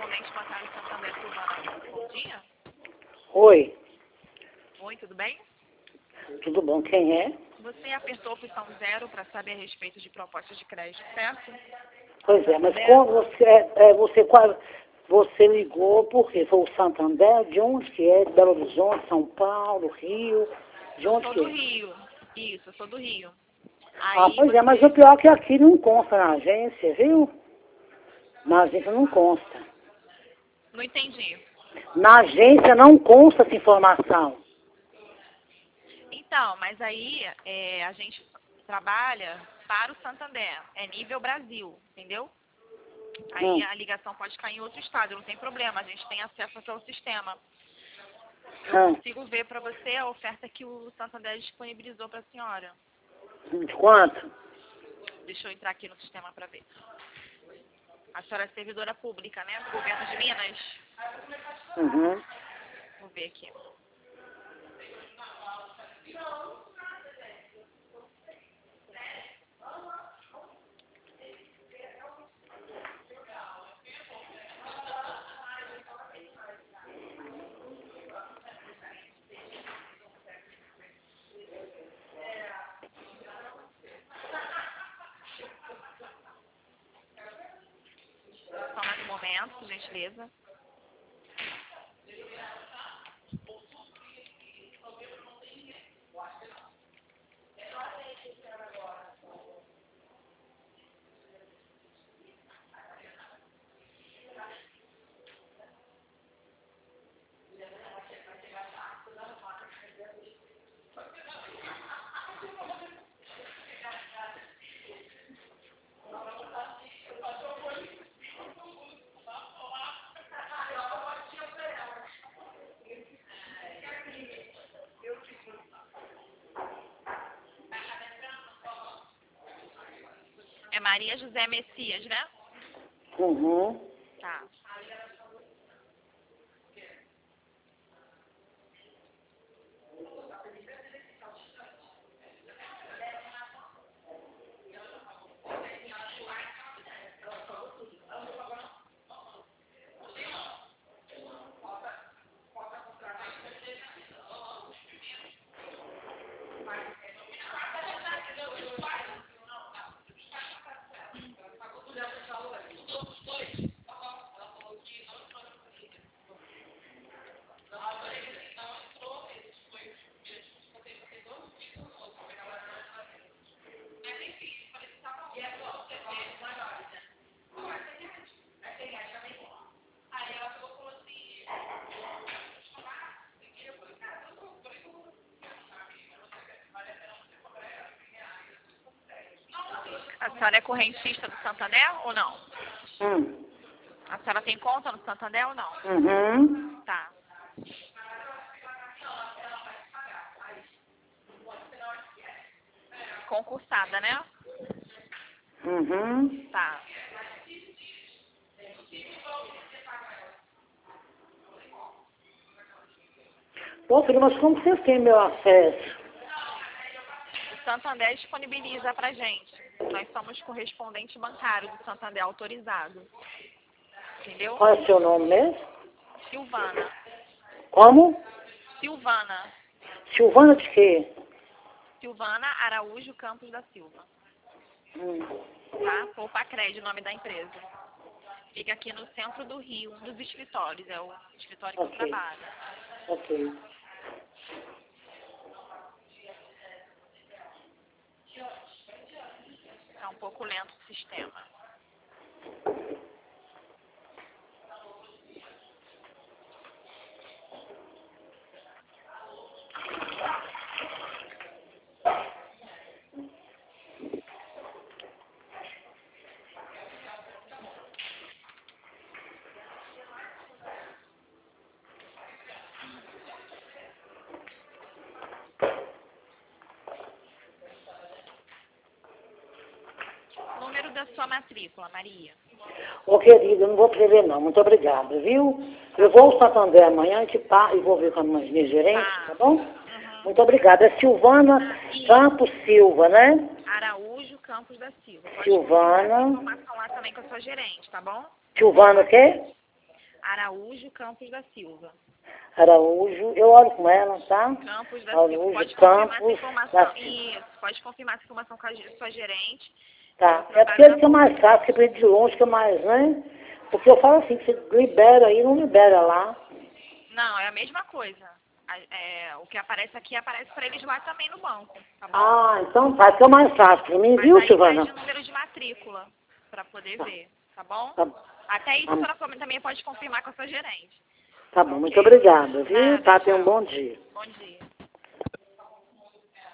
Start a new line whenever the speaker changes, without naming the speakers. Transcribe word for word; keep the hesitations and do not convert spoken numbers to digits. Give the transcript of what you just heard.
correspondente bancário Santander Silvana. Bom dia.
Oi,
Oi, tudo bem?
tudo bom? Quem é?
Você apertou a opção zero para saber a respeito de propostas de crédito, certo?
Pois é, mas como você, é, é, você, qual, você ligou por quê? Foi o Santander? De onde que é? De Belo Horizonte, São Paulo, Rio? De
Eu
onde
sou
que
do
é?
Rio. Isso, eu sou do Rio.
Ah,
Aí
pois é, mas
você...
o pior é que aqui não consta na agência, viu? Na agência não consta.
Não entendi.
Na agência não consta essa informação.
Então, mas aí é, a gente trabalha para o Santander. É nível Brasil, entendeu? Aí
Hum.
a ligação pode cair em outro estado, não tem problema. A gente tem acesso aqui ao sistema. Eu
Hum.
consigo ver para você a oferta que o Santander disponibilizou para a senhora.
De quanto?
Deixa eu entrar aqui no sistema para ver. A senhora é servidora pública, né? Do governo de Minas.
Uhum.
Vou ver aqui. Só mais um momento, por gentileza. É Maria José Messias, né?
Uhum.
Tá. A senhora é correntista do Santander ou não?
Hum.
A senhora tem conta no Santander ou não?
Uhum.
Tá. Concursada, né?
Uhum.
Tá.
Pô, filho, mas como você tem meu acesso?
O Santander disponibiliza pra gente. Nós somos correspondente bancário do Santander autorizado. Entendeu?
Qual é o seu nome mesmo?
Silvana.
Como?
Silvana.
Silvana de quê?
Silvana Araújo Campos da Silva.
Hum.
Tá? Poupa Crédito, o nome da empresa. Fica aqui no centro do Rio, um dos escritórios. É o escritório que eu
Ok.
trabalho.
Ok.
É um pouco lento o sistema. Número da sua matrícula, Maria.
Ô, querida, eu não vou prever não. Muito obrigada, viu? Eu vou ao Santander amanhã que pá, e vou ver com a minha gerente,
Tá.
tá bom?
Uhum.
Muito obrigada. É Silvana
Isso.
Campos Silva, né?
Araújo Campos da Silva. Pode confirmar essa
Silvana.
informação lá também com a sua gerente, tá bom?
Silvana o quê?
Araújo Campos da Silva.
Araújo, eu olho com ela, tá?
Campos da
Araújo,
Silva. Pode confirmar essa
Campos
informação.
da Silva.
Isso, pode confirmar essa informação com a ge- sua gerente.
Tá.
Eu
É porque
trabalho
ele que é mais fácil, que é de longe, que é mais, né? Porque eu falo assim, que você libera aí, não libera lá.
Não, é a mesma coisa. A- é, o que aparece aqui aparece para eles lá também no banco, tá bom?
Ah, então faz que é mais fácil pra mim,
Mas
viu,
aí
Silvana?
pede o número de matrícula para poder
Tá.
ver, tá bom?
Tá,
Até isso
tá,
a senhora come- também pode confirmar com a sua gerente.
tá bom,
Ok?
muito obrigada, viu?
Nada,
Tá, tenha um
tchau.
bom dia.
Bom dia.